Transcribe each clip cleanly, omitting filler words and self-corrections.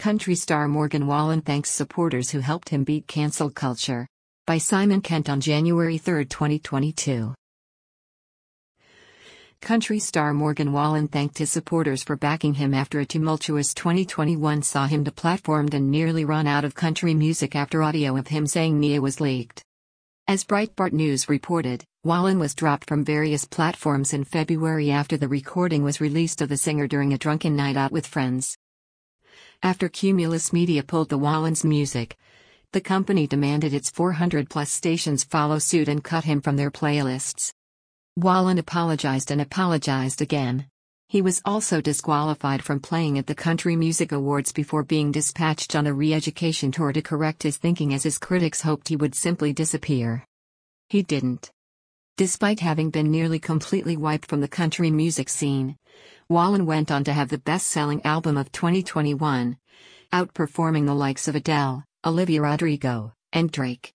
Country star Morgan Wallen thanks supporters who helped him beat cancel culture. By Simon Kent on January 3, 2022. Country star Morgan Wallen thanked his supporters for backing him after a tumultuous 2021 saw him deplatformed and nearly run out of country music after audio of him saying Nia was leaked. As Breitbart News reported, Wallen was dropped from various platforms in February after the recording was released of the singer during a drunken night out with friends. After Cumulus Media pulled the Wallen's music, the company demanded its 400-plus stations follow suit and cut him from their playlists. Wallen apologized and apologized again. He was also disqualified from playing at the Country Music Awards before being dispatched on a re-education tour to correct his thinking, as his critics hoped he would simply disappear. He didn't. Despite having been nearly completely wiped from the country music scene, Wallen went on to have the best-selling album of 2021, outperforming the likes of Adele, Olivia Rodrigo, and Drake.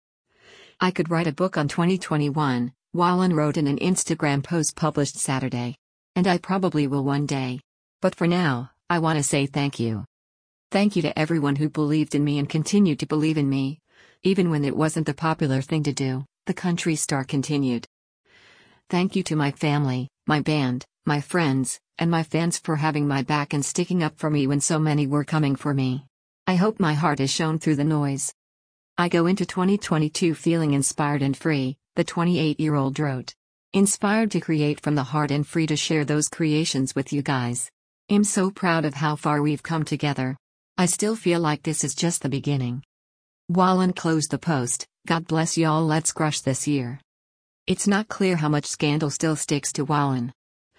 "I could write a book on 2021, Wallen wrote in an Instagram post published Saturday. And I probably will one day. But for now, I want to say thank you. Thank you to everyone who believed in me and continued to believe in me, even when it wasn't the popular thing to do," the country star continued. "Thank you to my family, my band, my friends, and my fans for having my back and sticking up for me when so many were coming for me. I hope my heart is shown through the noise. I go into 2022 feeling inspired and free," the 28-year-old wrote. "Inspired to create from the heart and free to share those creations with you guys. I'm so proud of how far we've come together. I still feel like this is just the beginning." Wallen closed the post, "God bless y'all, let's crush this year." It's not clear how much scandal still sticks to Wallen.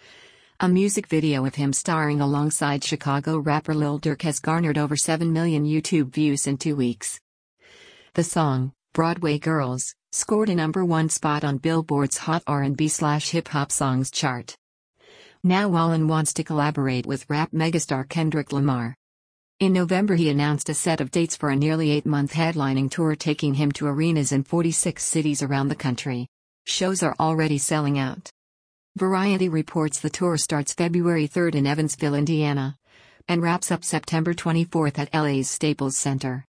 A music video of him starring alongside Chicago rapper Lil Durk has garnered over 7 million YouTube views in 2 weeks. The song, Broadway Girls, scored a #1 spot on Billboard's Hot R&B/Hip Hop Songs chart. Now Wallen wants to collaborate with rap megastar Kendrick Lamar. In November he announced a set of dates for a nearly 8-month headlining tour taking him to arenas in 46 cities around the country. Shows are already selling out. Variety reports the tour starts February 3 in Evansville, Indiana, and wraps up September 24 at LA's Staples Center.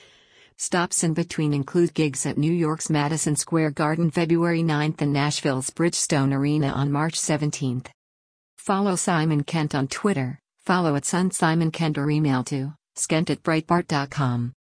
Stops in between include gigs at New York's Madison Square Garden February 9 and Nashville's Bridgestone Arena on March 17. Follow Simon Kent on Twitter, follow @SunSimonKent or email to skent@breitbart.com.